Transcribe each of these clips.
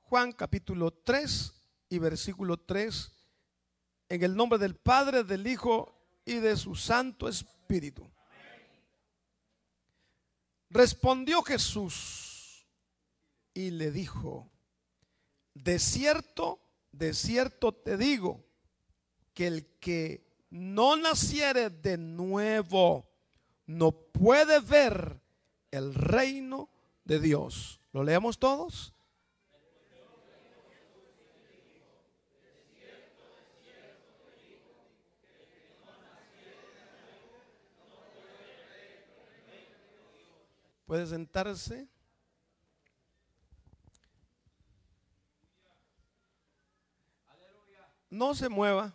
Juan capítulo 3 y versículo 3, en el nombre del Padre, del Hijo y de su Santo Espíritu. Respondió Jesús y le dijo: de cierto te digo, que el que no naciere de nuevo no puede ver el reino de Dios. ¿Lo leemos todos? Puede sentarse. No se mueva.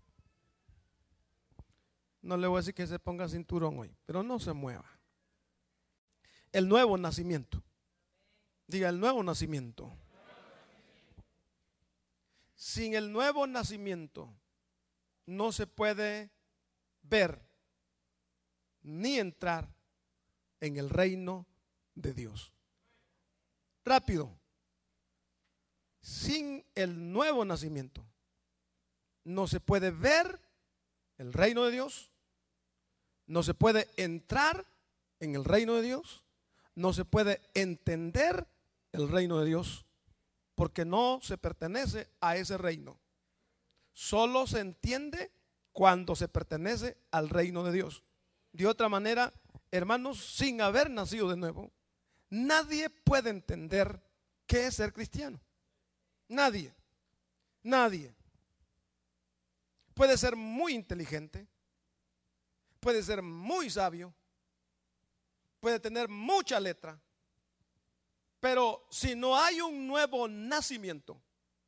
No le voy a decir que se ponga cinturón hoy, pero no se mueva. El nuevo nacimiento. Diga, el nuevo nacimiento. Sin el nuevo nacimiento no se puede ver ni entrar en el reino de Dios. Rápido. Sin el nuevo nacimiento no se puede ver el reino de Dios, no se puede entrar en el reino de Dios, no se puede entender el reino de Dios, porque no se pertenece a ese reino. Solo se entiende cuando se pertenece al reino de Dios. De otra manera, hermanos, sin haber nacido de nuevo, nadie puede entender qué es ser cristiano. Nadie. Puede ser muy inteligente, puede ser muy sabio, puede tener mucha letra, pero si no hay un nuevo nacimiento,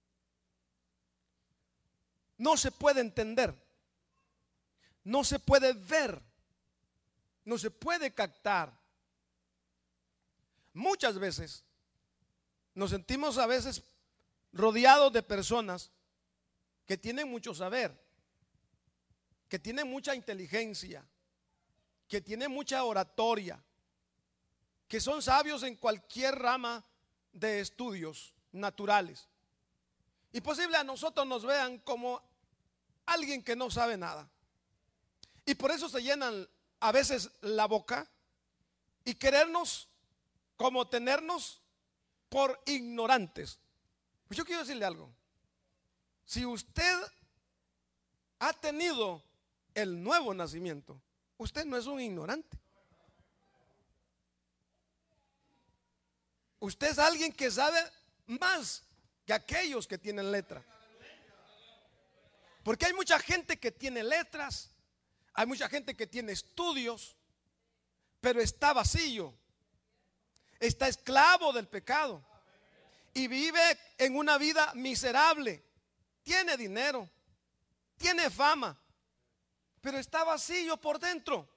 no se puede entender, no se puede ver, no se puede captar. Muchas veces nos sentimos a veces rodeados de personas que tienen mucho saber, que tienen mucha inteligencia, que tienen mucha oratoria, que son sabios en cualquier rama de estudios naturales. Y posible a nosotros nos vean como alguien que no sabe nada. Y por eso se llenan a veces la boca y querernos como tenernos por ignorantes. Pues yo quiero decirle algo. Si usted ha tenido el nuevo nacimiento, usted no es un ignorante. Usted es alguien que sabe más que aquellos que tienen letra. Porque hay mucha gente que tiene letras, hay mucha gente que tiene estudios, pero está vacío, está esclavo del pecado y vive en una vida miserable. Tiene dinero, tiene fama, pero está vacío por dentro.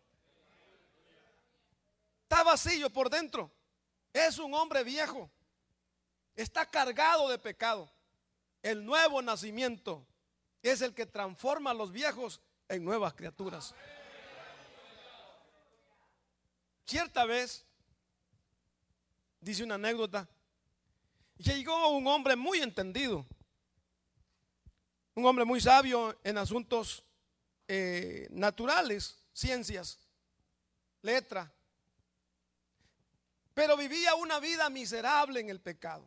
Está vacío por dentro. Es un hombre viejo. Está cargado de pecado. El nuevo nacimiento es el que transforma a los viejos en nuevas criaturas. Cierta vez, dice una anécdota, llegó un hombre muy entendido, un hombre muy sabio en asuntos naturales, ciencias, letra, pero vivía una vida miserable en el pecado.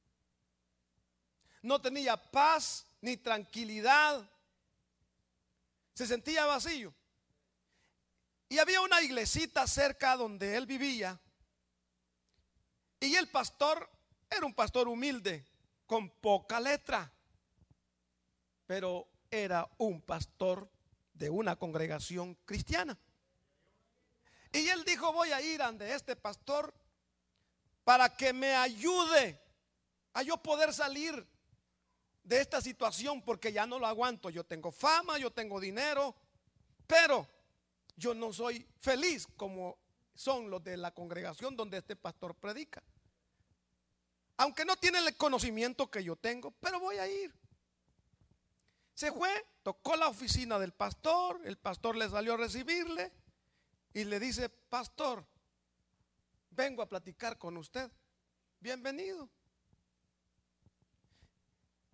No tenía paz ni tranquilidad, se sentía vacío. Y había una iglesita cerca donde él vivía, y el pastor era un pastor humilde, con poca letra, pero era un pastor de una congregación cristiana. Y él dijo: voy a ir ante este pastor para que me ayude a yo poder salir de esta situación, porque ya no lo aguanto. Yo tengo fama, yo tengo dinero, pero yo no soy feliz como son los de la congregación donde este pastor predica. Aunque no tiene el conocimiento que yo tengo, pero voy a ir. Se fue, tocó la oficina del pastor, el pastor le salió a recibirle y le dice: pastor, vengo a platicar con usted. Bienvenido.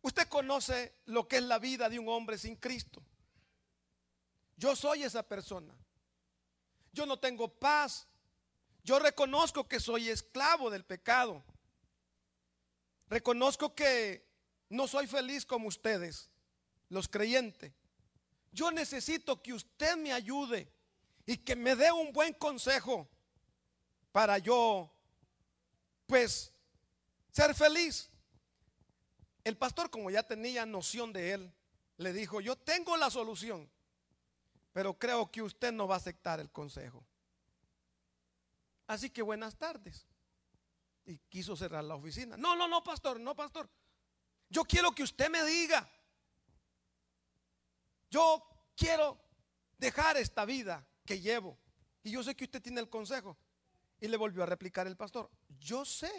Usted conoce lo que es la vida de un hombre sin Cristo. Yo soy esa persona. Yo no tengo paz. Yo reconozco que soy esclavo del pecado. Reconozco que no soy feliz como ustedes, los creyentes. Yo necesito que usted me ayude y que me dé un buen consejo para yo, pues, ser feliz. El pastor, como ya tenía noción de él, le dijo: yo tengo la solución, pero creo que usted no va a aceptar el consejo. Así que buenas tardes. Y quiso cerrar la oficina. No, pastor, no, pastor. Yo quiero que usted me diga. Yo quiero dejar esta vida que llevo. Y yo sé que usted tiene el consejo. Y le volvió a replicar el pastor: yo sé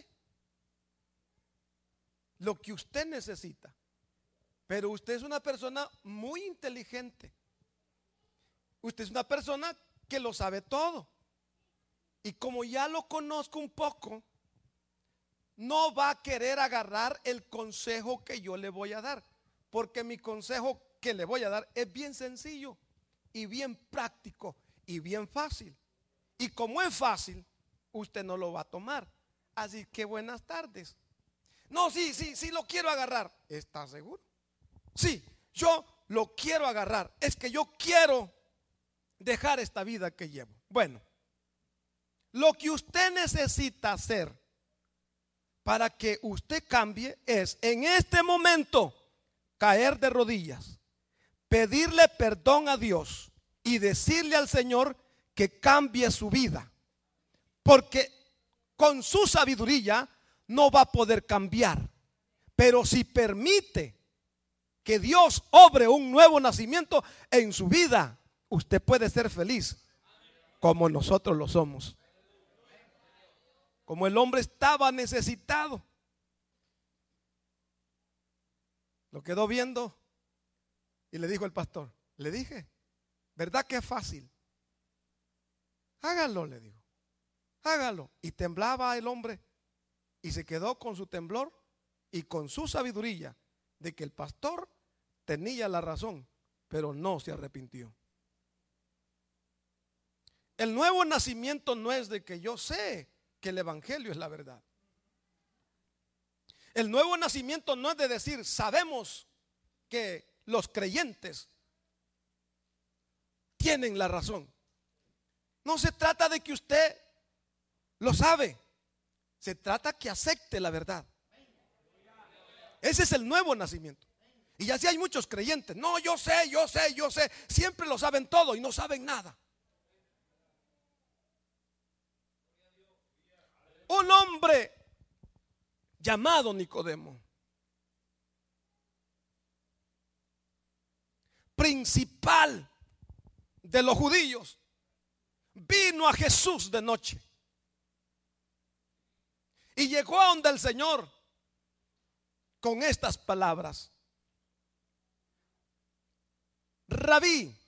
lo que usted necesita, pero usted es una persona muy inteligente. Usted es una persona que lo sabe todo. Y como ya lo conozco un poco, no va a querer agarrar el consejo que yo le voy a dar, porque mi consejo que le voy a dar es bien sencillo y bien práctico y bien fácil. Y como es fácil, usted no lo va a tomar. Así que buenas tardes. No, sí, lo quiero agarrar. ¿Está seguro? Sí, yo lo quiero agarrar. Es que yo quiero dejar esta vida que llevo. Bueno, lo que usted necesita hacer para que usted cambie es, en este momento, caer de rodillas, pedirle perdón a Dios y decirle al Señor que cambie su vida, porque con su sabiduría no va a poder cambiar. Pero si permite que Dios obre un nuevo nacimiento en su vida, usted puede ser feliz como nosotros lo somos. Como el hombre estaba necesitado, lo quedó viendo y le dijo el pastor: le dije, ¿verdad que es fácil? Hágalo, le dijo, hágalo. Y temblaba el hombre y se quedó con su temblor y con su sabiduría de que el pastor tenía la razón, pero no se arrepintió. El nuevo nacimiento no es de que yo sé que el evangelio es la verdad. El nuevo nacimiento no es de decir sabemos que los creyentes tienen la razón. No se trata de que usted lo sabe, se trata que acepte la verdad. Ese es el nuevo nacimiento. Y así hay muchos creyentes: no, yo sé, siempre lo saben todo y no saben nada. Un hombre llamado Nicodemo, principal de los judíos, vino a Jesús de noche y llegó a donde el Señor con estas palabras: Rabí,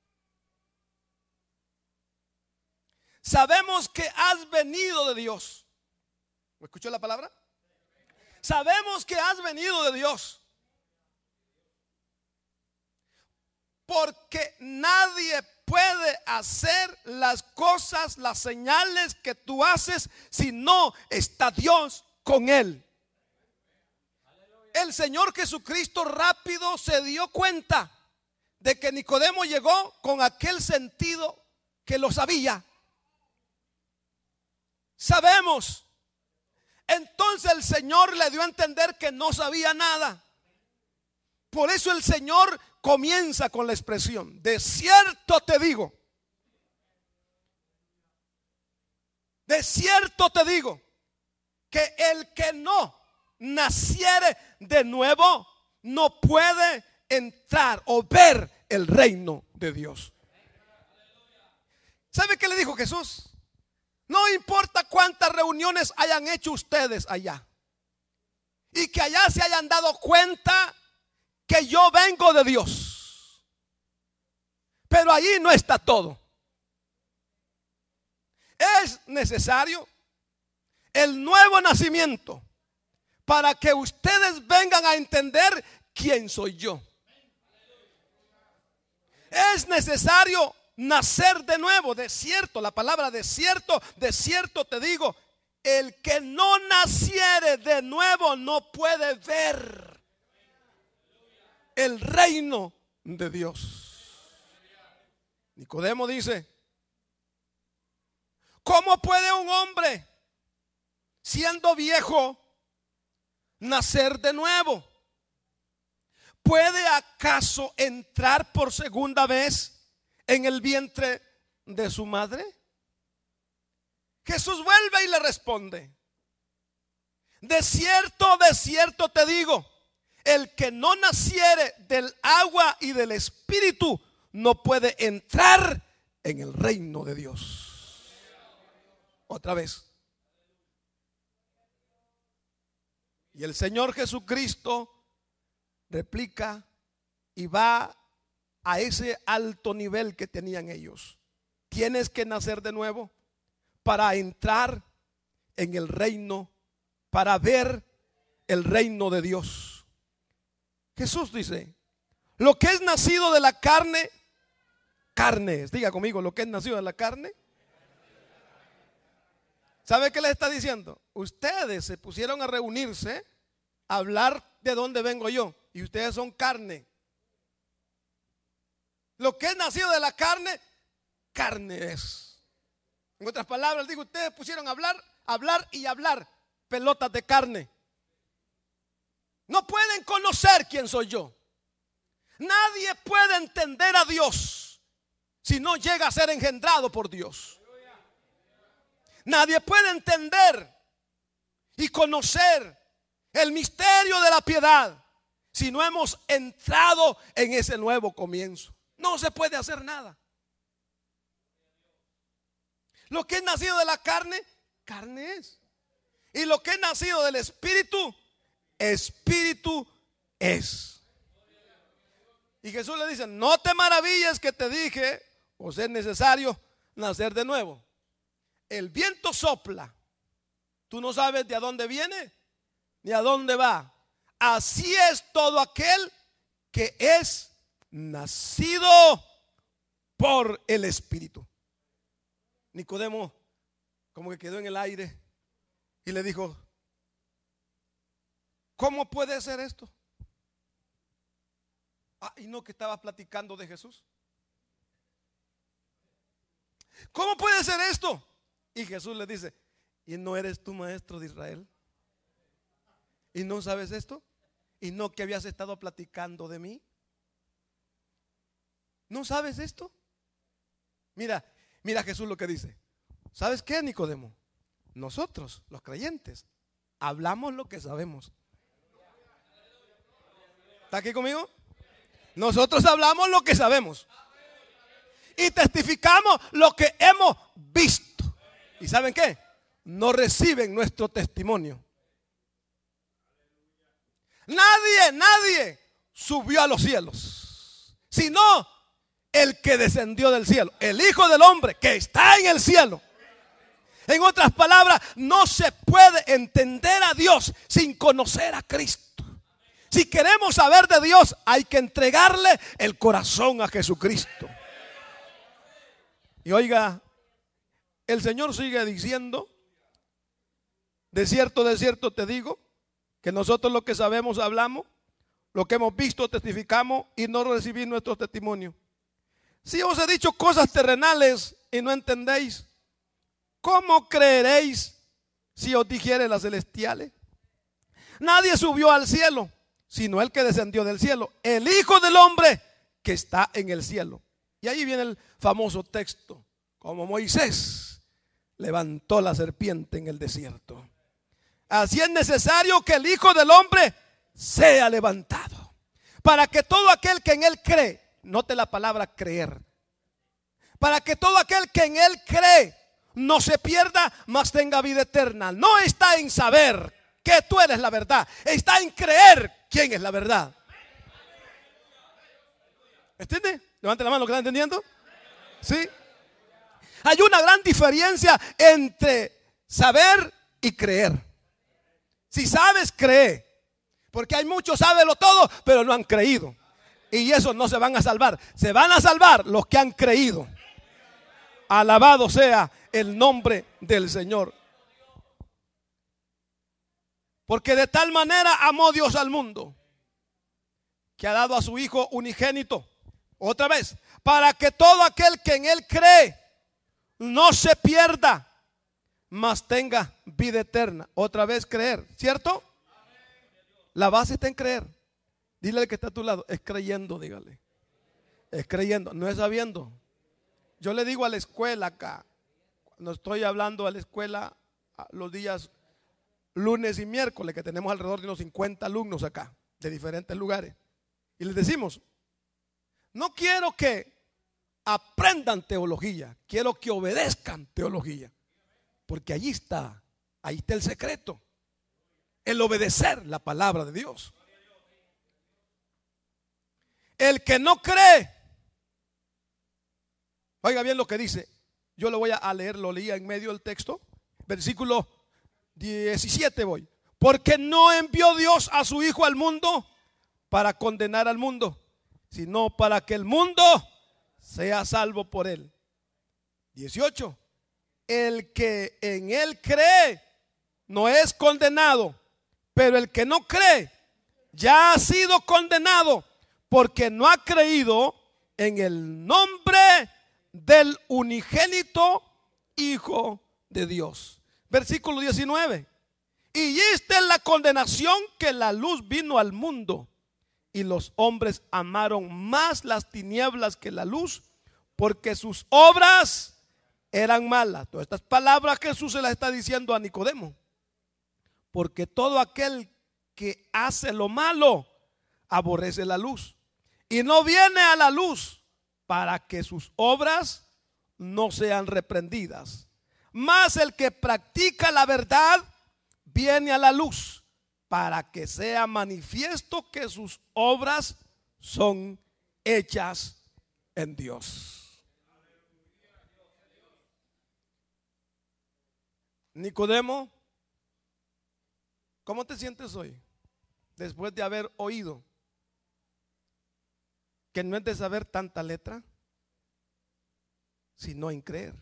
sabemos que has venido de Dios. ¿Me escuchó la palabra? Sabemos que has venido de Dios, porque nadie puede hacer las cosas, las señales que tú haces, si no está Dios con él. El Señor Jesucristo rápido se dio cuenta de que Nicodemo llegó con aquel sentido que lo sabía. Sabemos. Entonces el Señor le dio a entender que no sabía nada. Por eso el Señor comienza con la expresión: de cierto te digo, que el que no naciere de nuevo no puede entrar o ver el reino de Dios. ¿Sabe qué le dijo Jesús? No importa cuántas reuniones hayan hecho ustedes allá y que allá se hayan dado cuenta que yo vengo de Dios, pero allí no está todo. Es necesario el nuevo nacimiento para que ustedes vengan a entender quién soy yo. Es necesario nacer de nuevo. De cierto, la palabra de cierto te digo, el que no naciere de nuevo no puede ver el reino de Dios. Nicodemo dice: ¿cómo puede un hombre, siendo viejo, nacer de nuevo? ¿Puede acaso entrar por segunda vez en el vientre de su madre? Jesús vuelve y le responde: de cierto te digo, el que no naciere del agua y del espíritu no puede entrar en el reino de Dios. Otra vez. Y el Señor Jesucristo replica y va a ese alto nivel que tenían ellos. Tienes que nacer de nuevo para entrar en el reino, para ver el reino de Dios. Jesús dice: lo que es nacido de la carne, carne es. Diga conmigo: lo que es nacido de la carne. ¿Sabe qué les está diciendo? Ustedes se pusieron a reunirse, a hablar de dónde vengo yo, y ustedes son carne. Lo que es nacido de la carne, carne es. En otras palabras, digo, ustedes pusieron a hablar y hablar pelotas de carne. No pueden conocer quién soy yo. Nadie puede entender a Dios si no llega a ser engendrado por Dios. Nadie puede entender y conocer el misterio de la piedad si no hemos entrado en ese nuevo comienzo. No se puede hacer nada. Lo que es nacido de la carne, carne es. Y lo que es nacido del espíritu, espíritu es. Y Jesús le dice: no te maravilles que te dije, os es necesario nacer de nuevo. El viento sopla, tú no sabes de a dónde viene ni a dónde va. Así es todo aquel que es nacido por el Espíritu. Nicodemo como que quedó en el aire y le dijo: ¿cómo puede ser esto? Y no, que estaba platicando de Jesús. ¿Cómo puede ser esto? Y Jesús le dice: ¿y no eres tú maestro de Israel? ¿Y no sabes esto? ¿Y no que habías estado platicando de mí? ¿No sabes esto? Mira Jesús lo que dice. ¿Sabes qué, Nicodemo? Nosotros, los creyentes, hablamos lo que sabemos. ¿Está aquí conmigo? Nosotros hablamos lo que sabemos y testificamos lo que hemos visto. ¿Y saben qué? No reciben nuestro testimonio. Nadie subió a los cielos, sino el que descendió del cielo, el Hijo del Hombre que está en el cielo. En otras palabras, no se puede entender a Dios sin conocer a Cristo. Si queremos saber de Dios, hay que entregarle el corazón a Jesucristo. Y oiga, el Señor sigue diciendo: de cierto te digo, que nosotros lo que sabemos hablamos, lo que hemos visto testificamos, y no recibís nuestro testimonio. Si os he dicho cosas terrenales y no entendéis, ¿cómo creeréis si os dijere las celestiales? Nadie subió al cielo, sino el que descendió del cielo, el Hijo del Hombre que está en el cielo. Y ahí viene el famoso texto: como Moisés levantó la serpiente en el desierto, así es necesario que el Hijo del Hombre sea levantado, para que todo aquel que en él cree, note la palabra creer, para que todo aquel que en él cree no se pierda, mas tenga vida eterna. No está en saber que tú eres la verdad, está en creer quién es la verdad. ¿Entiende? Levante la mano, ¿lo que está entendiendo? ¿Sí? Hay una gran diferencia entre saber y creer. Si sabes, cree. Porque hay muchos sábelo todo, pero no han creído. Y esos no se van a salvar. Se van a salvar los que han creído. Alabado sea el nombre del Señor. Porque de tal manera amó Dios al mundo, que ha dado a su Hijo unigénito, otra vez, para que todo aquel que en Él cree no se pierda, mas tenga vida eterna. Otra vez creer, ¿cierto? La base está en creer. Dile al que está a tu lado, es creyendo, dígale. Es creyendo, no es sabiendo. Yo le digo a la escuela acá, cuando estoy hablando a la escuela los días lunes y miércoles, que tenemos alrededor de unos 50 alumnos acá, de diferentes lugares, y les decimos, no quiero que aprendan teología, quiero que obedezcan teología, porque ahí está el secreto, el obedecer la palabra de Dios. El que no cree, oiga bien lo que dice, yo lo voy a leer, lo leía en medio del texto, versículo 17 voy. Porque no envió Dios a su Hijo al mundo para condenar al mundo, sino para que el mundo sea salvo por él. 18. El que en él cree no es condenado, pero el que no cree ya ha sido condenado, porque no ha creído en el nombre del unigénito Hijo de Dios. Versículo 19. Y esta es la condenación, que la luz vino al mundo, y los hombres amaron más las tinieblas que la luz, porque sus obras eran malas. Todas estas palabras Jesús se las está diciendo a Nicodemo. Porque todo aquel que hace lo malo aborrece la luz, y no viene a la luz para que sus obras no sean reprendidas. Mas el que practica la verdad viene a la luz, para que sea manifiesto que sus obras son hechas en Dios. Nicodemo, ¿cómo te sientes hoy? Después de haber oído que no es de saber tanta letra, sino en creer.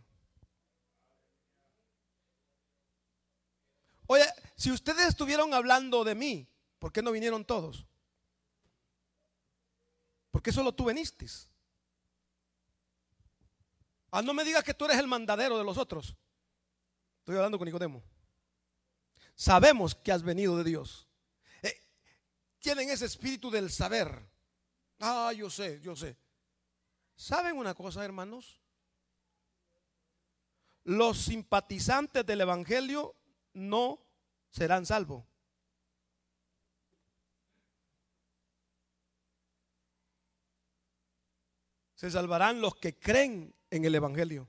Oye, si ustedes estuvieron hablando de mí, ¿por qué no vinieron todos? ¿Por qué solo tú viniste? No me digas que tú eres el mandadero de los otros. Estoy hablando con Nicodemo. Sabemos que has venido de Dios. Tienen ese espíritu del saber. Yo sé. ¿Saben una cosa, hermanos? Los simpatizantes del evangelio no serán salvos. Se salvarán los que creen en el evangelio,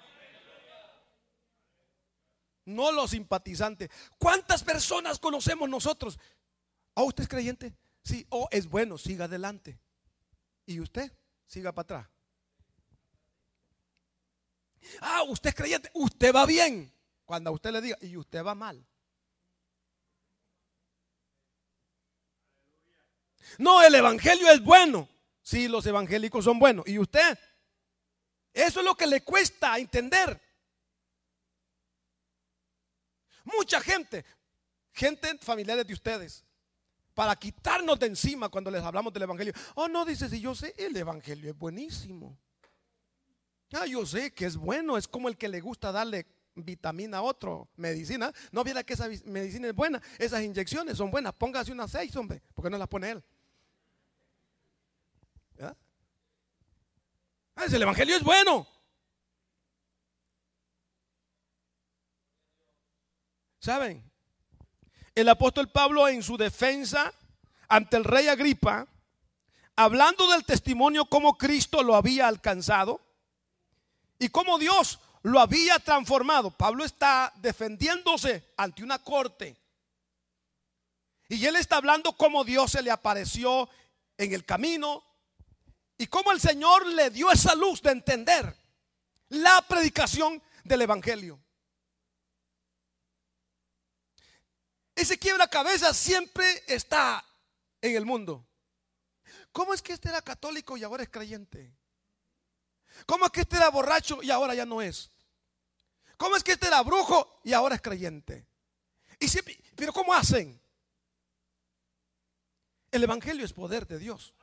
no los simpatizantes. ¿Cuántas personas conocemos nosotros? ¿Usted es creyente? Sí. Es bueno, siga adelante. ¿Y usted? Siga para atrás. Usted es creyente, usted va bien. Cuando a usted le diga, y usted va mal. No, el evangelio es bueno. Sí, los evangélicos son buenos. ¿Y usted? Eso es lo que le cuesta entender. Mucha gente familiares de ustedes, para quitarnos de encima cuando les hablamos del evangelio. No, dice, si yo sé, el evangelio es buenísimo. Yo sé que es bueno. Es como el que le gusta darle vitamina a otro, medicina. No viera que esa medicina es buena, esas inyecciones son buenas, póngase unas 6, hombre, ¿por qué no las pone él? ¿Ya? El evangelio es bueno. ¿Saben? El apóstol Pablo, en su defensa ante el rey Agripa, hablando del testimonio como Cristo lo había alcanzado y cómo Dios lo había transformado. Pablo está defendiéndose ante una corte, y él está hablando cómo Dios se le apareció en el camino y cómo el Señor le dio esa luz de entender la predicación del evangelio. Ese quiebra cabeza siempre está en el mundo. ¿Cómo es que este era católico y ahora es creyente? ¿Cómo es que este era borracho y ahora ya no es? ¿Cómo es que este era brujo y ahora es creyente? Pero ¿cómo hacen? El evangelio es poder de Dios.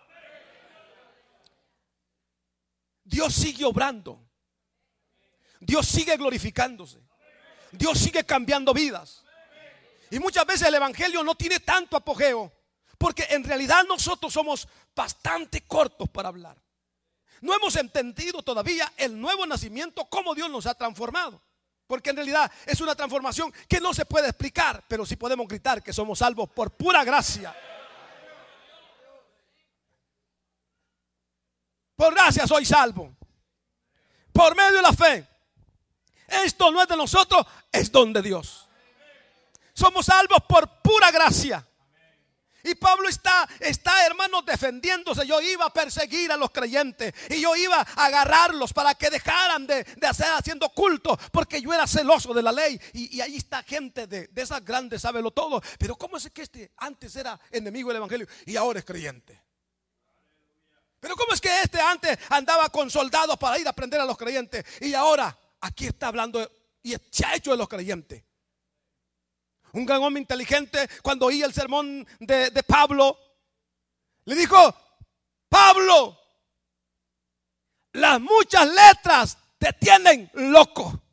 Dios sigue obrando. Dios sigue glorificándose. Dios sigue cambiando vidas. Y muchas veces el evangelio no tiene tanto apogeo, porque en realidad nosotros somos bastante cortos para hablar. No hemos entendido todavía el nuevo nacimiento, cómo Dios nos ha transformado. Porque en realidad es una transformación que no se puede explicar, pero sí podemos gritar que somos salvos por pura gracia. Por gracia soy salvo, por medio de la fe. Esto no es de nosotros, es don de Dios. Somos salvos por pura gracia. Y Pablo está, hermanos, defendiéndose. Yo iba a perseguir a los creyentes y yo iba a agarrarlos para que dejaran de hacer haciendo culto, porque yo era celoso de la ley. Y ahí está gente de esas grandes, sábelo todo. Pero ¿cómo es que este antes era enemigo del evangelio y ahora es creyente? Pero ¿cómo es que este antes andaba con soldados para ir a prender a los creyentes y ahora aquí está hablando y se ha hecho de los creyentes? Un gran hombre inteligente, cuando oía el sermón de Pablo, le dijo: Pablo, las muchas letras te tienen loco.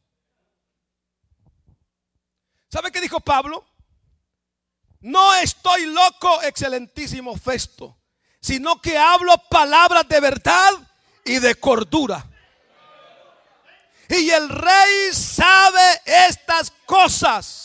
¿Sabe qué dijo Pablo? No estoy loco, excelentísimo Festo, sino que hablo palabras de verdad y de cordura. Y el rey sabe estas cosas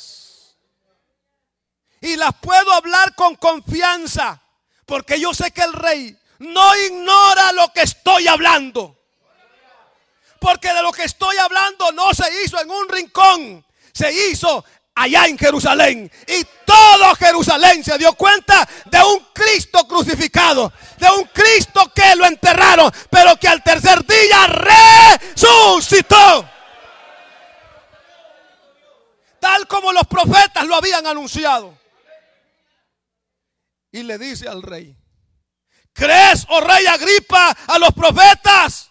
y las puedo hablar con confianza, porque yo sé que el rey no ignora lo que estoy hablando. Porque de lo que estoy hablando no se hizo en un rincón, se hizo allá en Jerusalén. Y todo Jerusalén se dio cuenta de un Cristo crucificado, de un Cristo que lo enterraron, pero que al tercer día resucitó, tal como los profetas lo habían anunciado. Y le dice al rey: ¿crees, oh rey Agripa, a los profetas?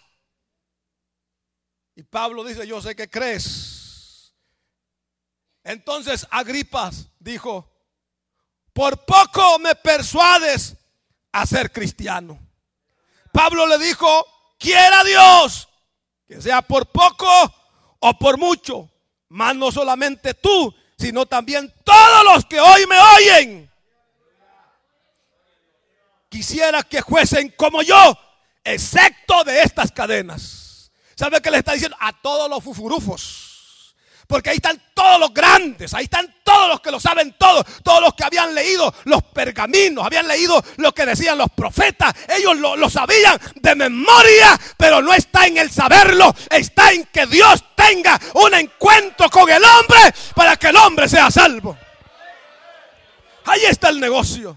Y Pablo dice: yo sé que crees. Entonces Agripa dijo: por poco me persuades a ser cristiano. Pablo le dijo: quiera Dios que sea por poco o por mucho, mas no solamente tú, sino también todos los que hoy me oyen. Quisiera que fuesen como yo, excepto de estas cadenas. ¿Sabe qué le está diciendo? A todos los fufurufos. Porque ahí están todos los grandes, ahí están todos los que lo saben todo, todos los que habían leído los pergaminos, habían leído lo que decían los profetas. Ellos lo sabían de memoria, pero no está en el saberlo, está en que Dios tenga un encuentro con el hombre para que el hombre sea salvo. Ahí está el negocio.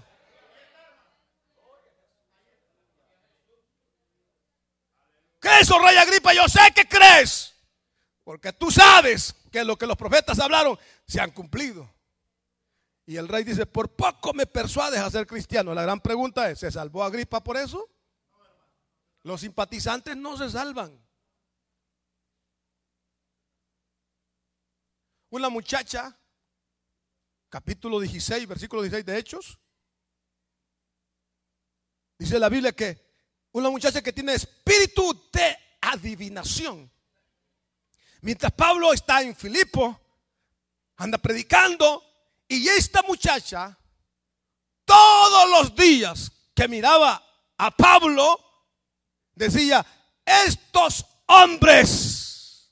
¿Crees, oh rey Agripa? Yo sé que crees, porque tú sabes que lo que los profetas hablaron se han cumplido. Y el rey dice: por poco me persuades a ser cristiano. La gran pregunta es: ¿se salvó Agripa por eso? Los simpatizantes no se salvan. Una muchacha, capítulo 16, versículo 16 de Hechos, dice la Biblia que una muchacha que tiene espíritu de adivinación. Mientras Pablo está en Filipo, anda predicando, y esta muchacha todos los días que miraba a Pablo decía: estos hombres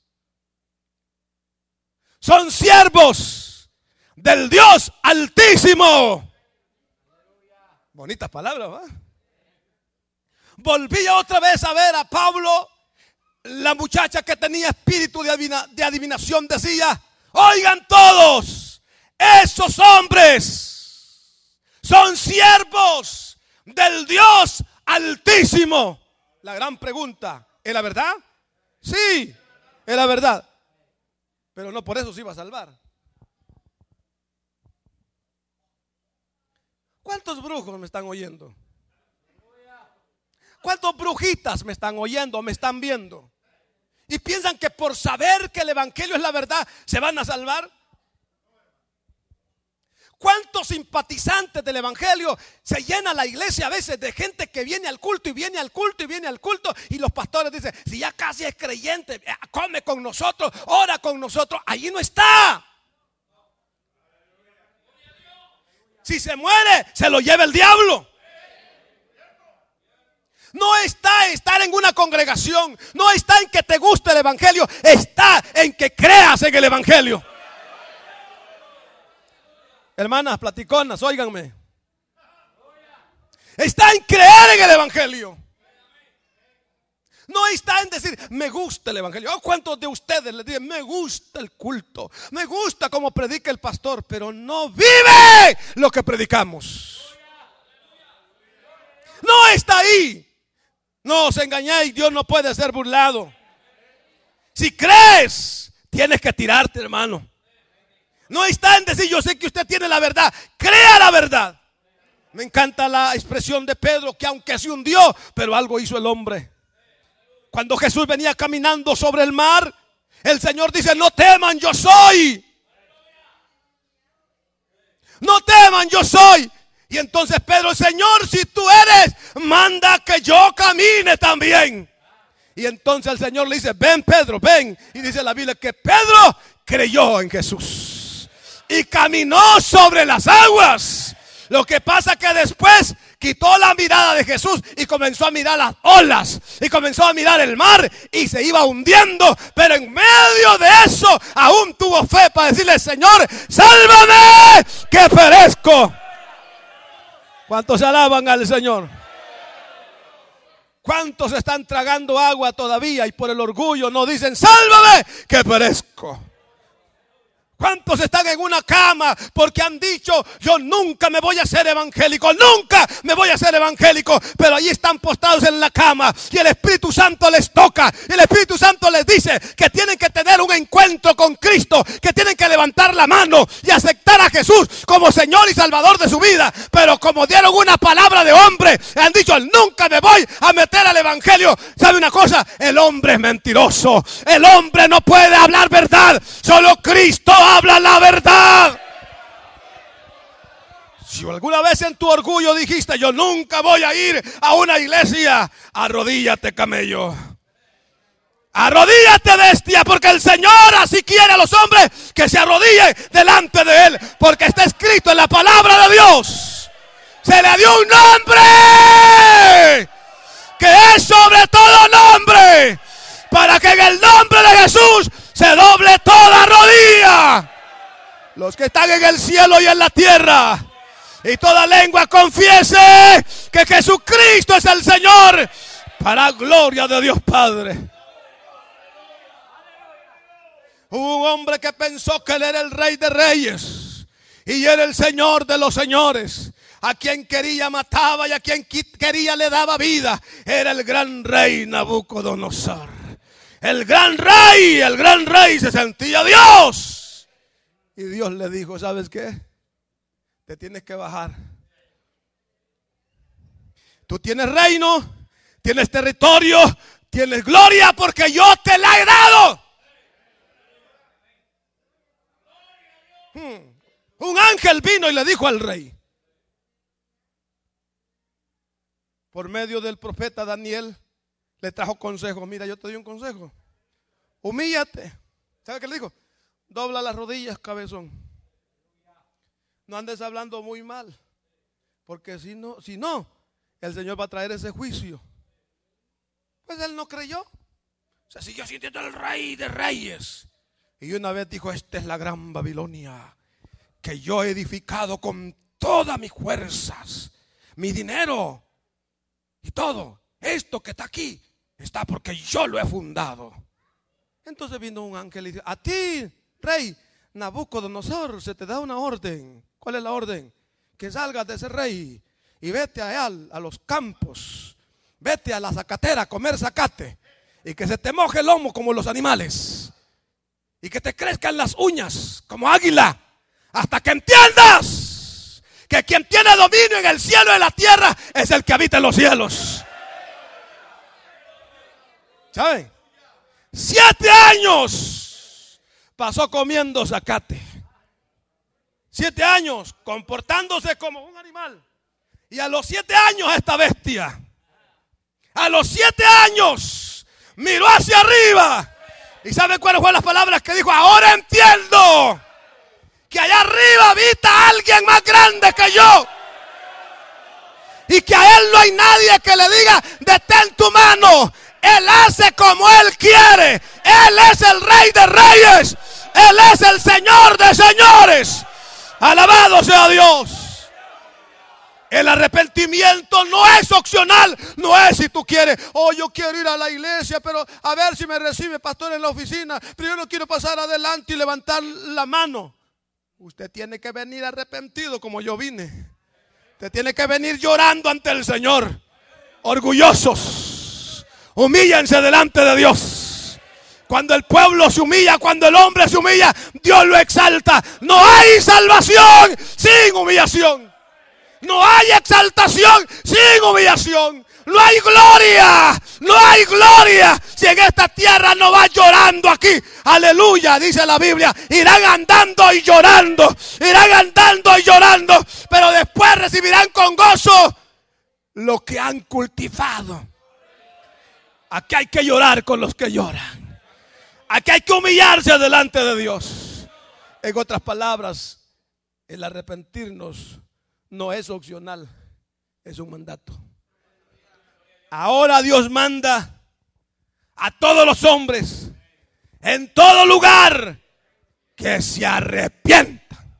son siervos del Dios Altísimo. Bonitas palabras, ¿verdad? Volvía otra vez a ver a Pablo. La muchacha que tenía espíritu de adivinación decía: oigan todos, esos hombres son siervos del Dios Altísimo. La gran pregunta: ¿es la verdad? Sí, es la verdad. Pero no por eso se iba a salvar. ¿Cuántos brujos me están oyendo? ¿Cuántos brujitas me están oyendo, me están viendo? Y piensan que por saber que el evangelio es la verdad se van a salvar. ¿Cuántos simpatizantes del evangelio se llena la iglesia a veces de gente que viene al culto y viene al culto y viene al culto? Y los pastores dicen, si ya casi es creyente, come con nosotros, ora con nosotros. Allí no está. Si se muere, se lo lleva el diablo. No está estar en una congregación, no está en que te guste el evangelio, está en que creas en el evangelio. Hermanas, platiconas, óiganme. Está en creer en el evangelio. No está en decir, me gusta el evangelio. ¿Cuántos de ustedes les dicen, me gusta el culto, me gusta cómo predica el pastor, pero no vive lo que predicamos? No está ahí. No os engañéis, Dios no puede ser burlado. Si crees, tienes que tirarte, hermano. No está en decir, yo sé que usted tiene la verdad. Crea la verdad. Me encanta la expresión de Pedro, que aunque se hundió, pero algo hizo el hombre. Cuando Jesús venía caminando sobre el mar, el Señor dice, no teman, yo soy. No teman, yo soy. Y entonces Pedro, Señor, si tú eres, manda que yo camine también. Y entonces el Señor le dice, ven Pedro, ven. Y dice la Biblia que Pedro creyó en Jesús y caminó sobre las aguas. Lo que pasa que después quitó la mirada de Jesús y comenzó a mirar las olas y comenzó a mirar el mar y se iba hundiendo. Pero en medio de eso aún tuvo fe para decirle, Señor, sálvame que perezco. ¿Cuántos alaban al Señor? ¿Cuántos están tragando agua todavía y por el orgullo no dicen, sálvame que perezco? ¿Cuántos están en una cama porque han dicho, yo nunca me voy a hacer evangélico, nunca me voy a hacer evangélico? Pero allí están postrados en la cama y el Espíritu Santo les toca. Y el Espíritu Santo les dice que tienen que tener un encuentro con Cristo, que tienen que levantar la mano y aceptar a Jesús como Señor y Salvador de su vida. Pero como dieron una palabra de hombre, han dicho, nunca me voy a meter al evangelio. ¿Sabe una cosa? El hombre es mentiroso. El hombre no puede hablar verdad. Solo Cristo habla la verdad. Si alguna vez en tu orgullo dijiste, yo nunca voy a ir a una iglesia, arrodíllate, camello. Arrodíllate, bestia, porque el Señor así quiere a los hombres que se arrodillen delante de Él, porque está escrito en la palabra de Dios. Se le dio un nombre que es sobre todo nombre, para que en el nombre de Jesús se doble toda rodilla. Los que están en el cielo y en la tierra, y toda lengua confiese que Jesucristo es el Señor, para gloria de Dios Padre. Hubo un hombre que pensó que él era el Rey de Reyes y era el Señor de los señores. A quien quería mataba y a quien quería le daba vida. Era el gran rey Nabucodonosor. El gran rey se sentía Dios. Y Dios le dijo, ¿sabes qué? Te tienes que bajar. Tú tienes reino, tienes territorio, tienes gloria porque yo te la he dado. Un ángel vino y le dijo al rey, por medio del profeta Daniel, le trajo consejo. Mira, yo te doy un consejo. Humíllate. ¿Sabe qué le dijo? Dobla las rodillas, cabezón. No andes hablando muy mal, porque si no, el Señor va a traer ese juicio. Pues él no creyó. Se siguió sintiendo el Rey de Reyes. Y una vez dijo, esta es la gran Babilonia que yo he edificado con todas mis fuerzas, mi dinero y todo. Esto que está aquí está porque yo lo he fundado. Entonces vino un ángel y dijo, a ti, rey Nabucodonosor, se te da una orden. ¿Cuál es la orden? Que salgas de ese rey y vete allá a los campos, vete a la zacatera a comer zacate, y que se te moje el lomo como los animales, y que te crezcan las uñas como águila, hasta que entiendas que quien tiene dominio en el cielo y en la tierra es el que habita en los cielos. ¿Saben? 7 años pasó comiendo zacate. 7 años comportándose como un animal. Y a los 7 años esta bestia, a los 7 años, miró hacia arriba. ¿Y saben cuáles fueron las palabras que dijo? Ahora entiendo que allá arriba habita alguien más grande que yo. Y que a él no hay nadie que le diga, detén tu mano. Él hace como él quiere. Él es el Rey de Reyes. Él es el Señor de señores. Alabado sea Dios. El arrepentimiento no es opcional. No es si tú quieres, yo quiero ir a la iglesia, pero a ver si me recibe pastor en la oficina, pero yo no quiero pasar adelante y levantar la mano. Usted tiene que venir arrepentido como yo vine. Usted tiene que venir llorando ante el Señor. Orgullosos, humíllense delante de Dios. Cuando el pueblo se humilla, cuando el hombre se humilla, Dios lo exalta. No hay salvación sin humillación. No hay exaltación sin humillación. No hay gloria. No hay gloria si en esta tierra no va llorando aquí. Aleluya, dice la Biblia. Irán andando y llorando. Irán andando y llorando. Pero después recibirán con gozo lo que han cultivado. Aquí hay que llorar con los que lloran. Aquí hay que humillarse delante de Dios. En otras palabras, el arrepentirnos no es opcional, es un mandato. Ahora Dios manda a todos los hombres en todo lugar que se arrepientan.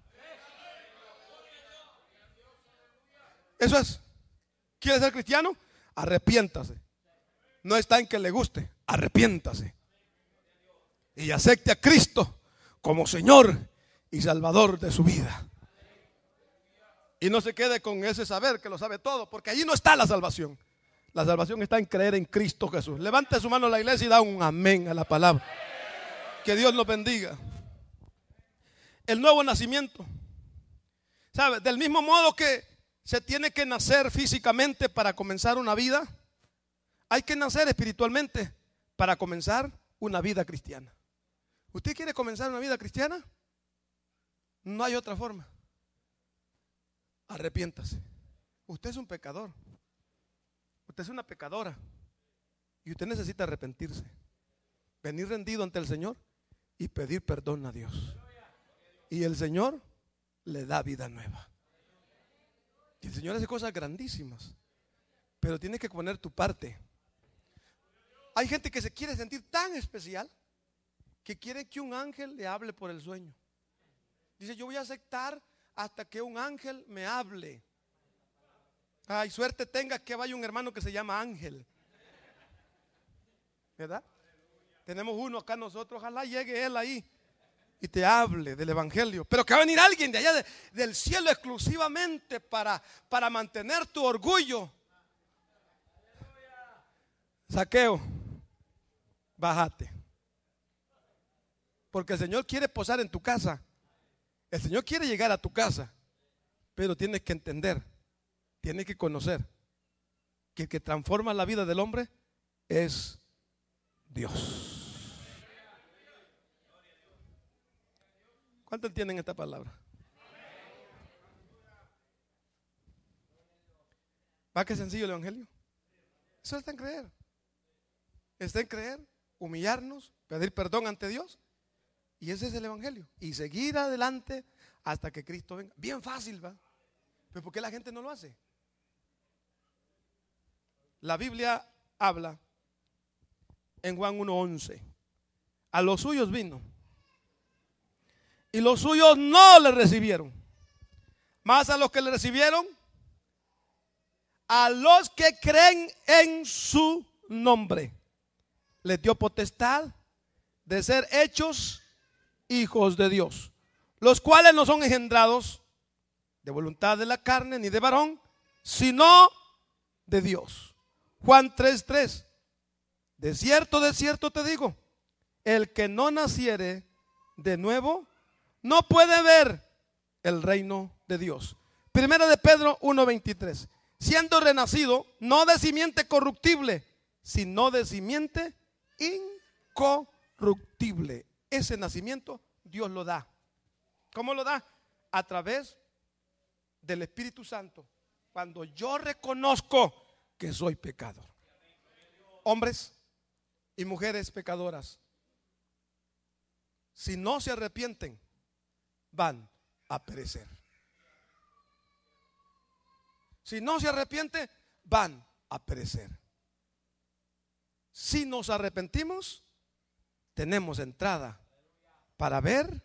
Eso es. ¿Quiere ser cristiano? Arrepiéntase. No está en que le guste, arrepiéntase. Y acepte a Cristo como Señor y Salvador de su vida. Y no se quede con ese saber que lo sabe todo, porque allí no está la salvación. La salvación está en creer en Cristo Jesús. Levante su mano a la iglesia y da un amén a la palabra. Que Dios nos bendiga. El nuevo nacimiento. ¿Sabe? Del mismo modo que se tiene que nacer físicamente para comenzar una vida, hay que nacer espiritualmente para comenzar una vida cristiana. ¿Usted quiere comenzar una vida cristiana? No hay otra forma. Arrepiéntase. Usted es un pecador. Usted es una pecadora. Y usted necesita arrepentirse. Venir rendido ante el Señor y pedir perdón a Dios. Y el Señor le da vida nueva. Y el Señor hace cosas grandísimas. Pero tienes que poner tu parte. Hay gente que se quiere sentir tan especial que quiere que un ángel le hable por el sueño. Dice, yo voy a aceptar hasta que un ángel me hable. Ay, suerte tenga que vaya un hermano que se llama Ángel. ¿Verdad? Tenemos uno acá nosotros, ojalá llegue él ahí y te hable del evangelio. Pero que va a venir alguien de allá del cielo exclusivamente para mantener tu orgullo. Zaqueo, bájate. Porque el Señor quiere posar en tu casa. El Señor quiere llegar a tu casa, pero tienes que entender, tienes que conocer que el que transforma la vida del hombre es Dios. ¿Cuántos entienden esta palabra? ¿Va que sencillo el evangelio? Eso está en creer. Está en creer, humillarnos, pedir perdón ante Dios. Y ese es el evangelio. Y seguir adelante hasta que Cristo venga. Bien fácil, ¿va? Pero ¿por qué la gente no lo hace? La Biblia habla en Juan 1:11. A los suyos vino y los suyos no le recibieron. Más a los que le recibieron, a los que creen en su nombre, les dio potestad de ser hechos hijos de Dios, los cuales no son engendrados de voluntad de la carne ni de varón, sino de Dios. Juan 3:3. De cierto te digo, el que no naciere de nuevo no puede ver el reino de Dios. Primera de Pedro 1:23. Siendo renacido, no de simiente corruptible, sino de simiente incorruptible. Ese nacimiento Dios lo da. ¿Cómo lo da? A través del Espíritu Santo. Cuando yo reconozco que soy pecador. Hombres y mujeres pecadoras, si no se arrepienten, van a perecer. Si no se arrepienten, van a perecer. Si nos arrepentimos, tenemos entrada para ver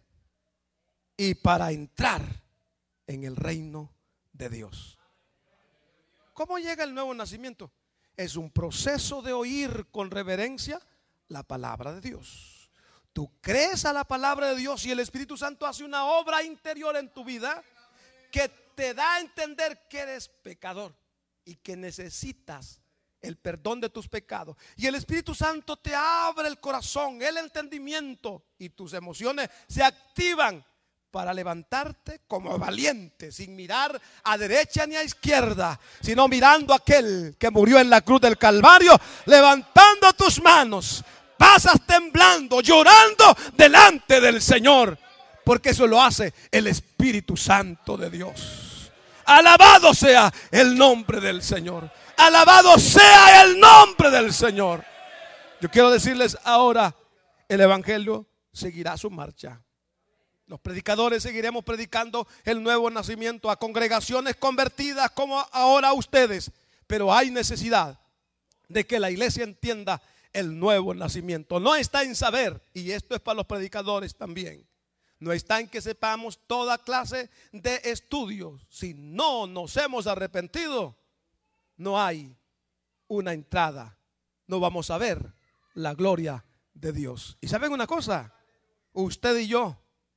y para entrar en el reino de Dios. ¿Cómo llega el nuevo nacimiento? Es un proceso de oír con reverencia la palabra de Dios. Tú crees a la palabra de Dios y el Espíritu Santo hace una obra interior en tu vida que te da a entender que eres pecador y que necesitas el perdón de tus pecados. Y el Espíritu Santo te abre el corazón, el entendimiento, y tus emociones se activan para levantarte como valiente, sin mirar a derecha ni a izquierda, sino mirando a aquel que murió en la cruz del Calvario, levantando tus manos, pasas temblando, llorando delante del Señor, porque eso lo hace el Espíritu Santo de Dios. Alabado sea el nombre del Señor. Alabado sea el nombre del Señor. Yo quiero decirles ahora, el evangelio seguirá su marcha. Los predicadores seguiremos predicando el nuevo nacimiento a congregaciones convertidas como ahora ustedes. Pero hay necesidad de que la iglesia entienda el nuevo nacimiento. No está en saber, y esto es para los predicadores también. No está en que sepamos toda clase de estudios. Si no nos hemos arrepentido, no hay una entrada. No vamos a ver la gloria de Dios. Y ¿saben una cosa? Usted y yo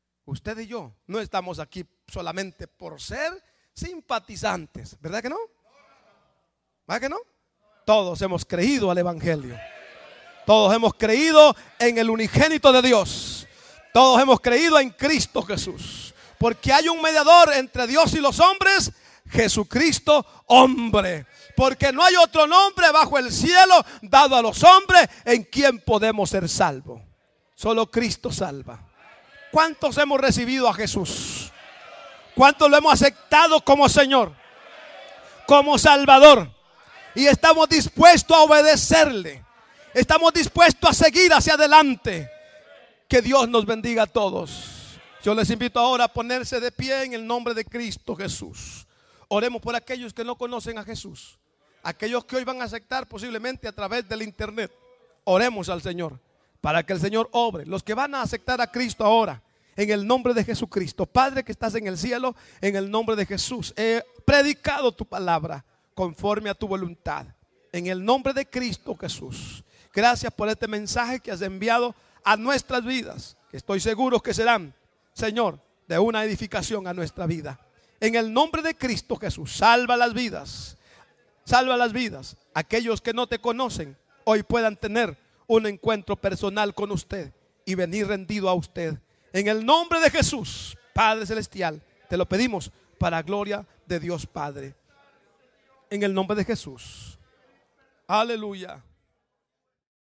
no estamos aquí solamente por ser simpatizantes. ¿Verdad que no? ¿Verdad que no? Todos hemos creído al evangelio. Todos hemos creído en el unigénito de Dios. Todos hemos creído en Cristo Jesús. Porque hay un mediador entre Dios y los hombres, Jesucristo hombre. Porque no hay otro nombre bajo el cielo dado a los hombres en quien podemos ser salvos. Solo Cristo salva. ¿Cuántos hemos recibido a Jesús? ¿Cuántos lo hemos aceptado como Señor, como Salvador? Y estamos dispuestos a obedecerle. Estamos dispuestos a seguir hacia adelante. Que Dios nos bendiga a todos. Yo les invito ahora a ponerse de pie en el nombre de Cristo Jesús. Oremos por aquellos que no conocen a Jesús. Aquellos que hoy van a aceptar posiblemente a través del internet. Oremos al Señor para que el Señor obre. Los que van a aceptar a Cristo ahora, en el nombre de Jesucristo. Padre que estás en el cielo, en el nombre de Jesús, he predicado tu palabra conforme a tu voluntad. En el nombre de Cristo Jesús. Gracias por este mensaje que has enviado a nuestras vidas, que estoy seguro que serán, Señor, de una edificación a nuestra vida. En el nombre de Cristo Jesús, salva las vidas. Salva las vidas. Aquellos que no te conocen, hoy puedan tener un encuentro personal con usted y venir rendido a usted. En el nombre de Jesús, Padre Celestial, te lo pedimos para gloria de Dios Padre. En el nombre de Jesús. Aleluya.